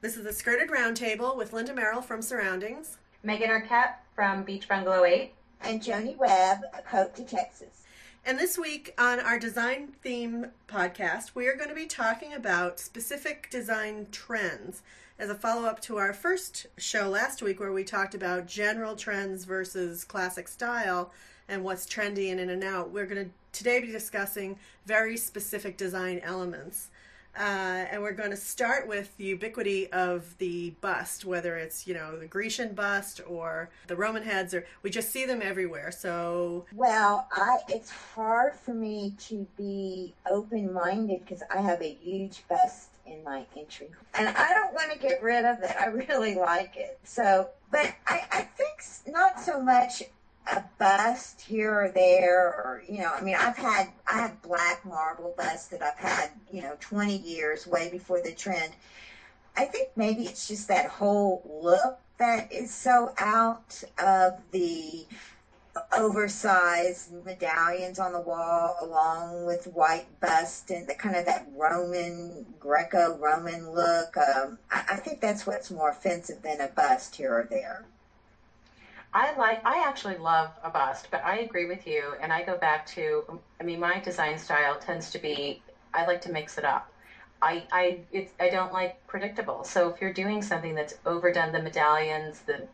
This is the Skirted Roundtable with Linda Merrill from Surroundings. Megan Arquette from Beach Bungalow 8. And Joni Webb, Cote to Texas. And this week on our design theme podcast, we are going to be talking about specific design trends as a follow-up to our first show last week where we talked about general trends versus classic style and what's trendy and in and out. We're going to today be discussing very specific design elements. And we're going to start with the ubiquity of the bust, whether it's, the Grecian bust or the Roman heads, or we just see them everywhere. So, well, it's hard for me to be open-minded because I have a huge bust in my entry, and I don't want to get rid of it. I really like it. So, but I think not so much a bust here or there, or I have black marble busts that I've had 20 years, way before the trend. I think maybe it's just that whole look that is so out of the oversized medallions on the wall, along with white bust and the kind of that Greco-Roman look. I think that's what's more offensive than a bust here or there. I actually love a bust, but I agree with you, and I go back to, my design style tends to be, I like to mix it up. I don't like predictable. So if you're doing something that's overdone, the medallions, the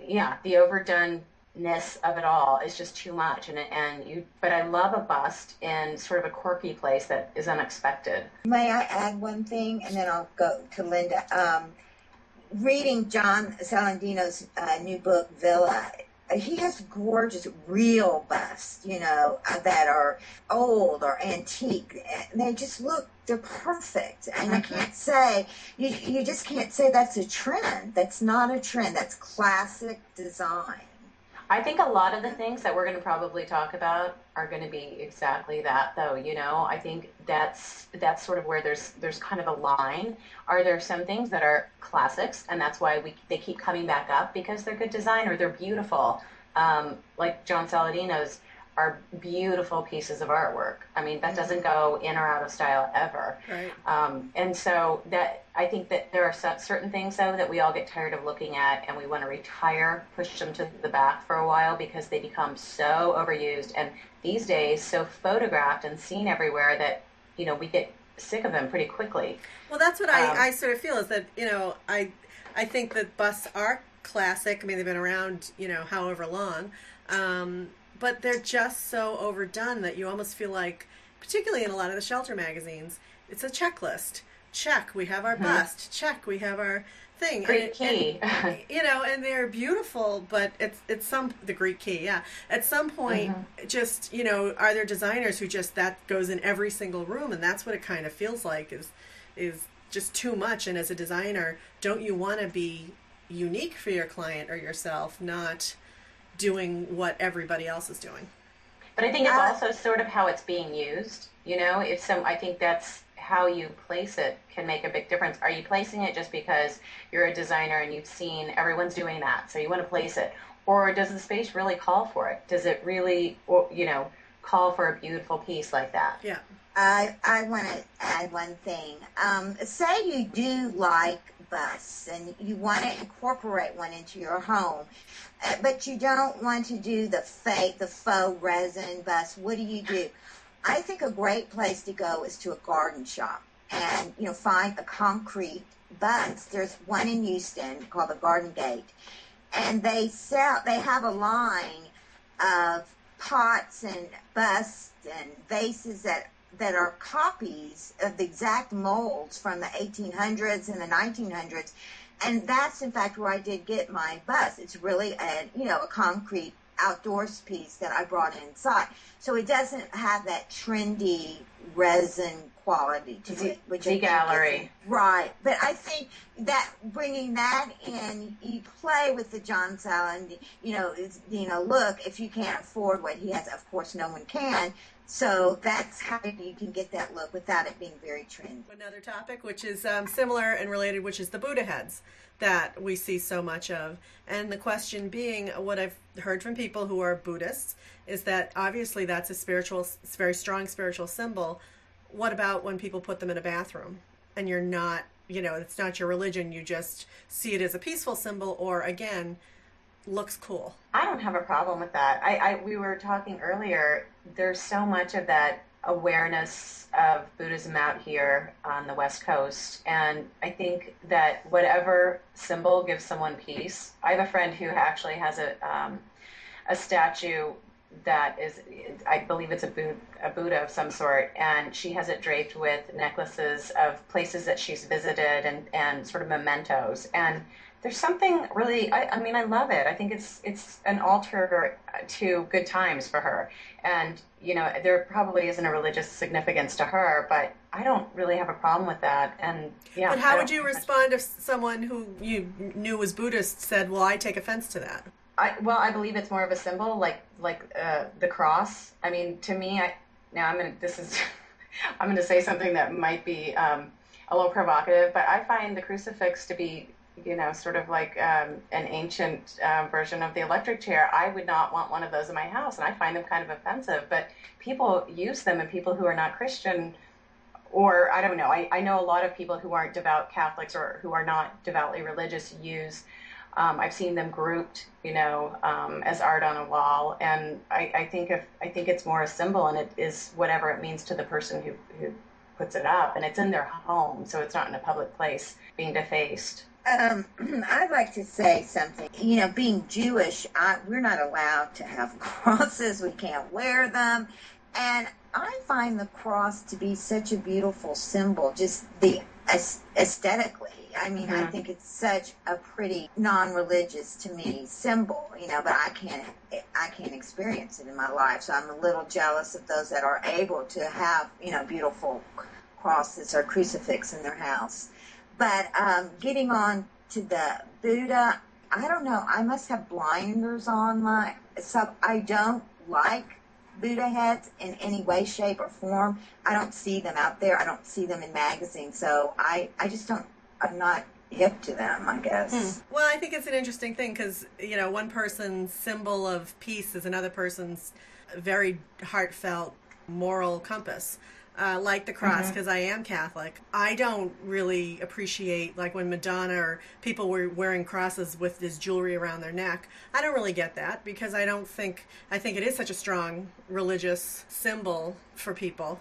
overdoneness of it all is just too much. But I love a bust in sort of a quirky place that is unexpected. May I add one thing, and then I'll go to Linda. Reading John Saladino's new book, Villa, he has gorgeous real busts, that are old or antique. They just they're perfect. And I can't say, you just can't say that's a trend. That's not a trend. That's classic design. I think a lot of the things that we're going to probably talk about are going to be exactly that, though. I think that's sort of where there's kind of a line. Are there some things that are classics, and that's why they keep coming back up because they're good design or they're beautiful, like John Saladino's are beautiful pieces of artwork. That doesn't go in or out of style ever. Right. And so that I think that there are certain things, though, that we all get tired of looking at and we want to retire, push them to the back for a while because they become so overused. And these days, so photographed and seen everywhere that, we get sick of them pretty quickly. Well, that's what I sort of feel is that, I think that busts are classic. They've been around, however long. But they're just so overdone that you almost feel like, particularly in a lot of the shelter magazines, it's a checklist. Check, we have our bust. Check, we have our thing. Greek key. And they're beautiful, but it's the Greek key, yeah. At some point, just, are there designers who just, that goes in every single room, and that's what it kind of feels like is just too much. And as a designer, don't you want to be unique for your client or yourself, not doing what everybody else is doing? But I think it's also sort of how it's being used. I think that's how you place it can make a big difference. Are you placing it just because you're a designer and you've seen everyone's doing that, so you want to place it? Or does the space really call for it? Does it really, call for a beautiful piece like that? Yeah. I want to add one thing. Say you do like busts and you want to incorporate one into your home, but you don't want to do the faux resin bust. What do? I think a great place to go is to a garden shop and, find a concrete bust. There's one in Houston called the Garden Gate, and they have a line of pots and busts and vases that are copies of the exact molds from the 1800s and the 1900s. And that's, in fact, where I did get my bust. It's really a concrete outdoors piece that I brought inside. So it doesn't have that trendy resin quality to it. The gallery. Right. But I think that bringing that in, you play with the John Salad, look, if you can't afford what he has, of course no one can. So that's how you can get that look without it being very trendy. Another topic, which is similar and related, which is the Buddha heads that we see so much of. And the question being, what I've heard from people who are Buddhists, is that obviously that's a very strong spiritual symbol. What about when people put them in a bathroom and you're not it's not your religion, you just see it as a peaceful symbol, or again, looks cool. I don't have a problem with that. We were talking earlier, there's so much of that awareness of Buddhism out here on the West Coast. And I think that whatever symbol gives someone peace. I have a friend who actually has a statue that is, I believe it's a Buddha of some sort, and she has it draped with necklaces of places that she's visited and sort of mementos. And there's something really, I mean, I love it. I think it's an altar to good times for her. And, there probably isn't a religious significance to her, but I don't really have a problem with that. And yeah. But how would you respond if someone who you knew was Buddhist said, well, I take offense to that? I believe it's more of a symbol, like the cross. I mean, to me, I'm going to say something that might be a little provocative, but I find the crucifix to be, sort of like an ancient version of the electric chair. I would not want one of those in my house, and I find them kind of offensive. But people use them, and people who are not Christian, or I don't know. I know a lot of people who aren't devout Catholics or who are not devoutly religious use. I've seen them grouped, as art on a wall, and I think it's more a symbol, and it is whatever it means to the person who puts it up, and it's in their home, so it's not in a public place being defaced. I'd like to say something. Being Jewish, we're not allowed to have crosses. We can't wear them, and I find the cross to be such a beautiful symbol, just aesthetically. I mean, I think it's such a pretty non-religious to me symbol, but I can't experience it in my life. So I'm a little jealous of those that are able to have, beautiful crosses or crucifix in their house. But getting on to the Buddha, I don't know. I must have blinders on so I don't like Buddha heads in any way, shape, or form. I don't see them out there. I don't see them in magazines. So I just don't. I'm not hip to them, I guess. Well, I think it's an interesting thing because, one person's symbol of peace is another person's very heartfelt moral compass. Like the cross, because I am Catholic. I don't really appreciate, like, when Madonna or people were wearing crosses with this jewelry around their neck. I don't really get that because I think it is such a strong religious symbol for people.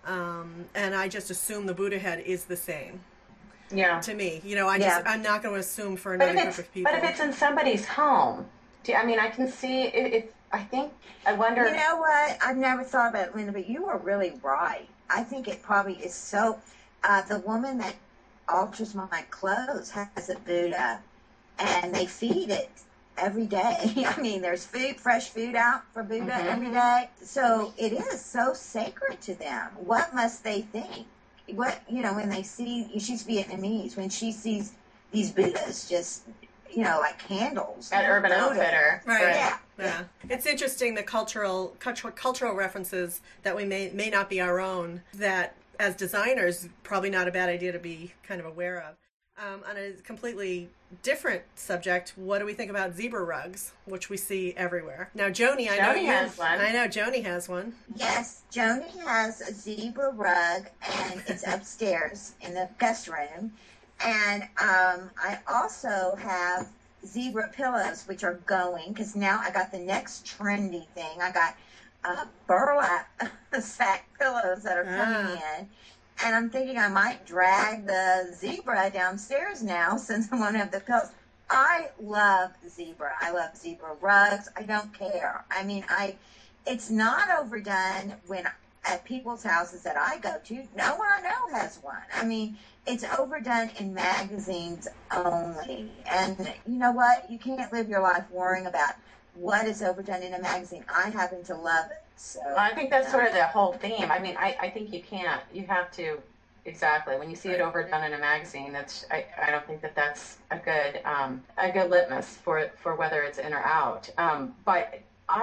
And I just assume the Buddha head is the same. Yeah. To me, I'm not going to assume for another group of people. But if it's in somebody's home, I can see I wonder. You know what? I've never thought about it, Linda, but you are really right. I think it probably is so. The woman that alters my clothes has a Buddha, and they feed it every day. I mean, there's fresh food out for Buddha every day. So it is so sacred to them. What must they think? When they see, she's Vietnamese, when she sees these Buddhas just, like candles. At Urban Outfitter. Right. Yeah. It's interesting the cultural references that we may not be our own, that as designers, probably not a bad idea to be kind of aware of. On a completely different subject, what do we think about zebra rugs, which we see everywhere? Now, Joni, Joni has one. I know Joni has one. Yes, Joni has a zebra rug, and it's upstairs in the guest room. And I also have zebra pillows, which are going, because now I got the next trendy thing. I got burlap sack pillows that are coming in. And I'm thinking I might drag the zebra downstairs now since I won't have the pillows. I love zebra. I love zebra rugs. I don't care. I mean, it's not overdone when at people's houses that I go to. No one I know has one. I mean, it's overdone in magazines only. And you know what? You can't live your life worrying about what is overdone in a magazine. I happen to love it. So I think that's sort of the whole theme. I mean, I think you can't. You have to, exactly. When you see it overdone in a magazine, I don't think that's a good litmus for whether it's in or out. But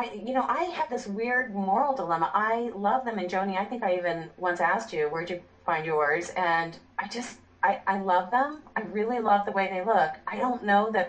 I have this weird moral dilemma. I love them, and Joni, I think I even once asked you, where'd you find yours? And I love them. I really love the way they look. I don't know that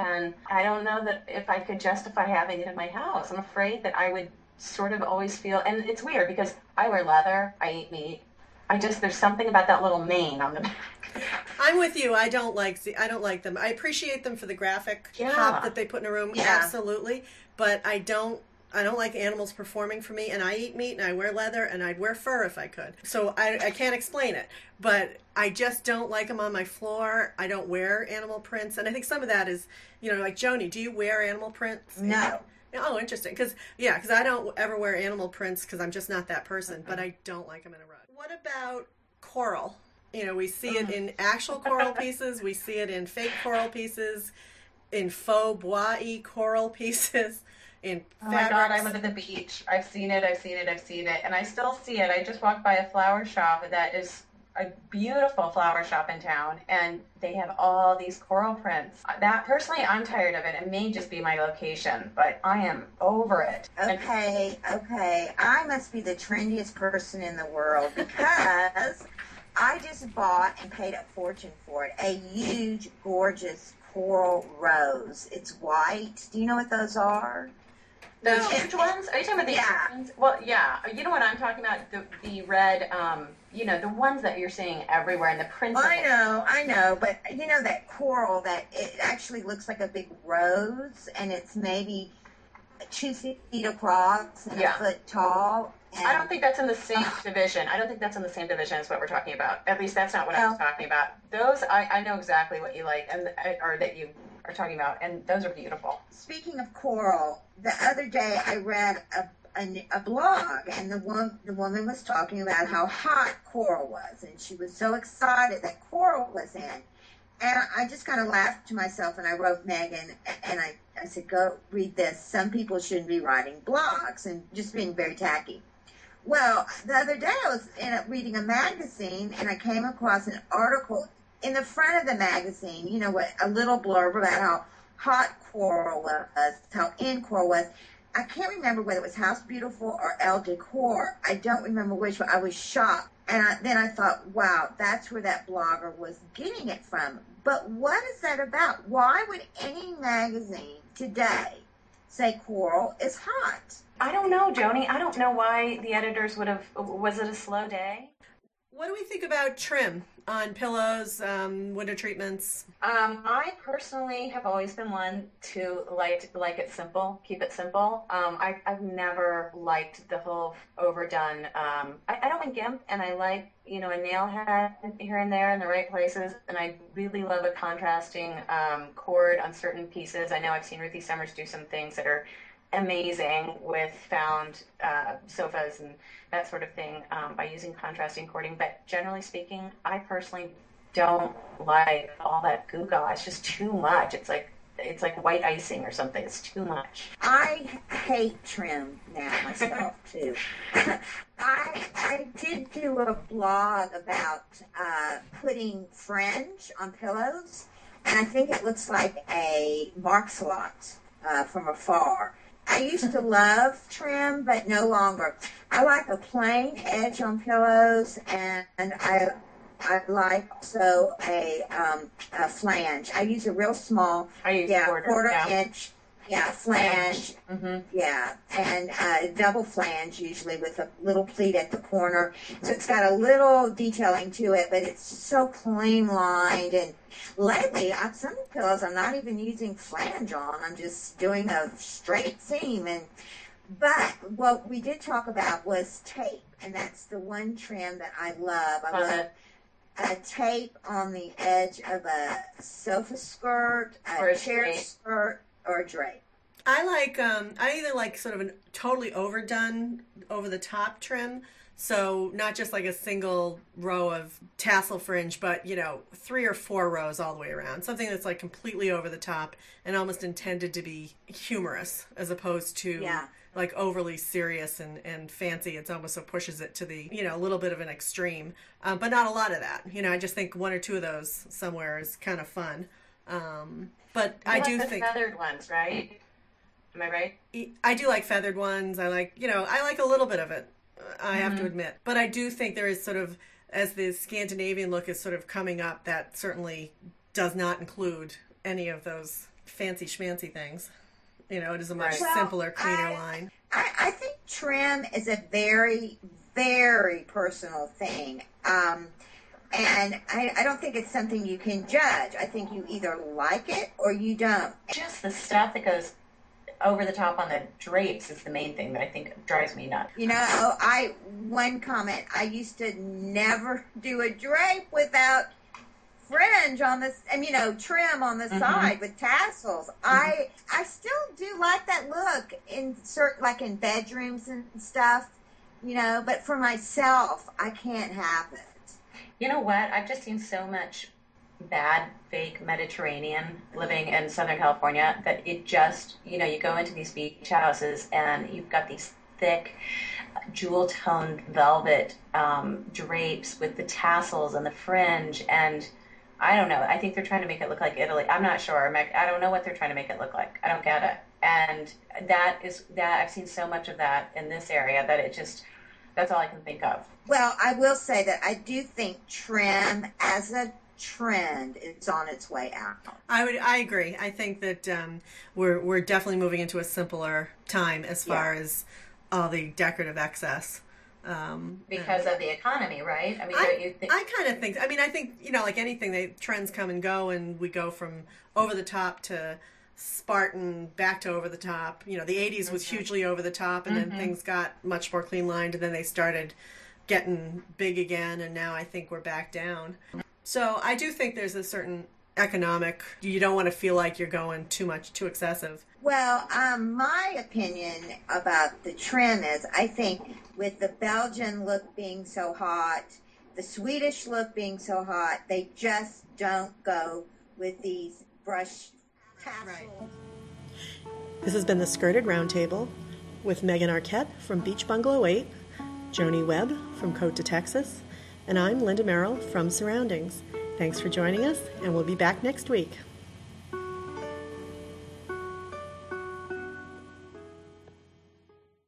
if I could justify having it in my house. I'm afraid that I would sort of always feel, and it's weird because I wear leather, I eat meat, there's something about that little mane on the back. I'm with you. I don't like them. I appreciate them for the graphic pop that they put in a room. Yeah. Absolutely. But I don't like animals performing for me, and I eat meat and I wear leather and I'd wear fur if I could. So I can't explain it, but I just don't like them on my floor. I don't wear animal prints, and I think some of that is, like Joni, do you wear animal prints? No. Oh, interesting. Because I don't ever wear animal prints because I'm just not that person, but I don't like them in a rug. What about coral? We see it in actual coral pieces. We see it in fake coral pieces, in faux bois coral pieces, in fabrics. Oh my God, I live at the beach. I've seen it, and I still see it. I just walked by a flower shop that is a beautiful flower shop in town, and they have all these coral prints. That, personally, I'm tired of it. It may just be my location, but I am over it. Okay. I must be the trendiest person in the world because I just bought and paid a fortune for it. A huge, gorgeous coral rose. It's white. Do you know what those are? Those huge ones? Are you talking about the huge ones? Well, yeah. You know what I'm talking about? The red, the ones that you're seeing everywhere in the prints. I know. But you know that coral that it actually looks like a big rose, and it's maybe 2 feet across and a foot tall. I don't think that's in the same division. I don't think that's in the same division as what we're talking about. At least that's not what I was talking about. Those, I know exactly what you like, or that you are talking about, and those are beautiful. Speaking of coral, the other day I read a blog, and the woman was talking about how hot coral was, and she was so excited that coral was in. And I just kind of laughed to myself, and I wrote Megan, and I said, go read this. Some people shouldn't be writing blogs, and just being very tacky. Well, the other day I was reading a magazine, and I came across an article in the front of the magazine, a little blurb about how hot coral was, how in coral was. I can't remember whether it was House Beautiful or Elle Decor. I don't remember which one. I was shocked. And then I thought, wow, that's where that blogger was getting it from. But what is that about? Why would any magazine today say coral is hot? I don't know, Joni. I don't know why the editors was it a slow day? What do we think about trim on pillows, window treatments? I personally have always been one to like it simple, keep it simple. I've never liked the whole overdone. I don't like gimp, and I like a nail head here and there in the right places, and I really love a contrasting cord on certain pieces. I know I've seen Ruthie Summers do some things that are amazing with found sofas and that sort of thing by using contrasting cording. But generally speaking, I personally don't like all that gewgaw. It's just too much. It's like white icing or something. It's too much. I hate trim now myself too. I did do a blog about putting fringe on pillows, and I think it looks like a Marxalot from afar. I used to love trim, but no longer. I like a plain edge on pillows, and I like also a flange. I use a real small, quarter inch, flange, and double flange usually with a little pleat at the corner. So it's got a little detailing to it, but it's so clean lined. And lately, on some pillows, I'm not even using flange on. I'm just doing a straight seam. But what we did talk about was tape, and that's the one trim that I love. I love a tape on the edge of a sofa skirt, a chair skirt, or a drape. I either like sort of a totally overdone, over the top trim. So not just like a single row of tassel fringe, but 3 or 4 rows all the way around. Something that's like completely over the top and almost intended to be humorous as opposed to like overly serious and fancy. It's almost so pushes it to the, a little bit of an extreme, but not a lot of that. I just think 1 or 2 of those somewhere is kind of fun. But I do think feathered ones, right? Am I right? I do like feathered ones. I like a little bit of it. I have to admit, but I do think there is sort of, as the Scandinavian look is sort of coming up, that certainly does not include any of those fancy schmancy things. It is a much simpler, cleaner line. I think trim is a very, very personal thing. And I don't think it's something you can judge. I think you either like it or you don't. Just the stuff that goes over the top on the drapes is the main thing that I think drives me nuts. You know, one comment, I used to never do a drape without fringe on this, and trim on the side with tassels. I still do like that look in in bedrooms and stuff, but for myself, I can't have it. You know what? I've just seen so much bad fake Mediterranean living in Southern California that it just, you go into these beach houses and you've got these thick jewel toned velvet drapes with the tassels and the fringe, and I don't know. I think they're trying to make it look like Italy. I'm not sure. I don't know what they're trying to make it look like. I don't get it. And that I've seen so much of that in this area that that's all I can think of. Well, I will say that I do think trim as a trend is on its way out. I agree. I think that we're definitely moving into a simpler time as far as all the decorative excess. Because of the economy, right? I mean, I kind of think. I think like anything, trends come and go, and we go from over the top to Spartan back to over the top. The 80s was hugely over the top, and then things got much more clean lined, and then they started getting big again, and now I think we're back down. So I do think there's a certain economic, you don't want to feel like you're going too excessive. Well, my opinion about the trim is, I think with the Belgian look being so hot, the Swedish look being so hot, they just don't go with these brush tassels. Right. This has been the Skirted Roundtable with Megan Arquette from Beach Bungalow 8, Joni Webb from Coat to Texas, and I'm Linda Merrill from Surroundings. Thanks for joining us, and we'll be back next week.